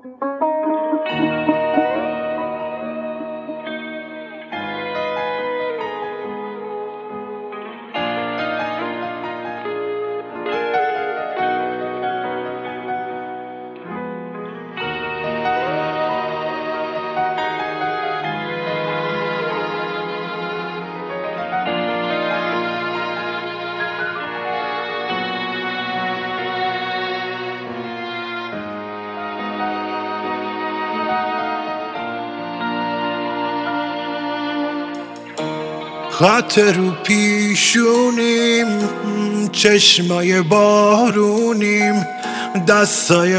خط رو پیشونیم، چشمای بارونیم، دستای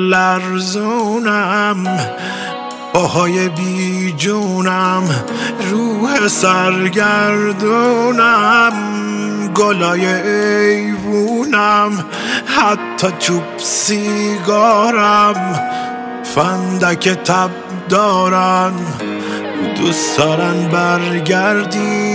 لرزونم، پاهای بی جونم، روح سرگردونم، گلای ایوونم، حتی چوب سیگارم، فندک تب دارن، دوست دارن برگردی.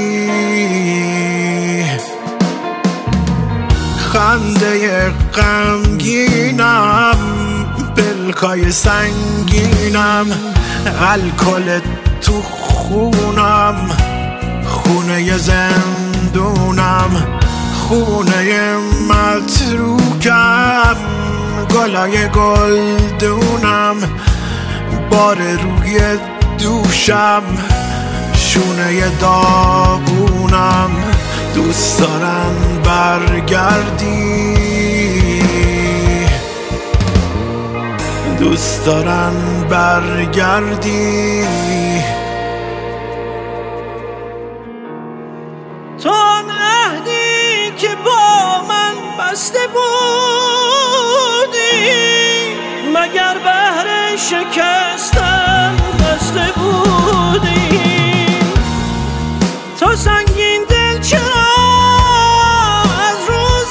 خنده غمگینم، پلکای سنگینم، الکل تو خونم، خونه زندونم، خونه متروکم، گلای گلدونم، بار روی دوشم، شونه داغونم، دوست دارن برگردی، دوست دارن برگردی. تو آن عهدی که با من بسته بودی، مگر بهر شکستن بسته بودی؟ تو سنگین دل چرا از روز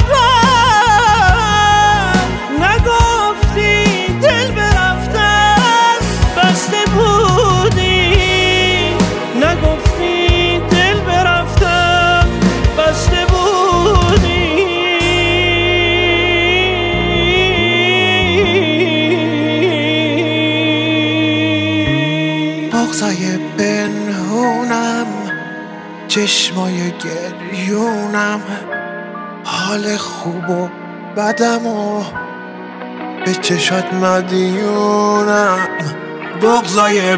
اول نگفتی دل برفتن بسته بودی؟ نگفتی دل برفتن بسته بودی؟ بغضای پنهونم، چشمای گریونم، حال خوب و بدم و به چشات مدیونم. بغضای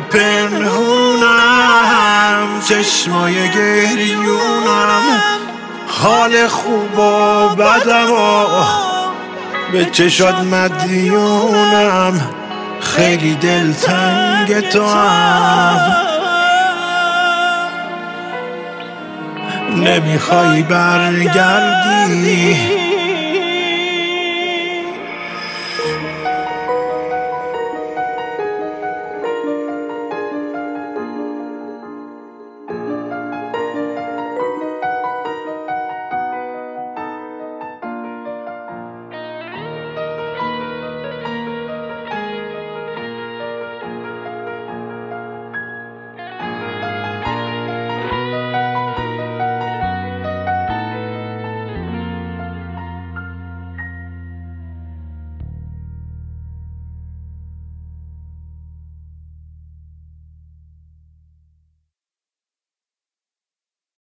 پنهونم، چشمای گریونم، حال خوب و بدم و به چشات مدیونم. خیلی دلتنگ تو هم، نمیخوای برگردی.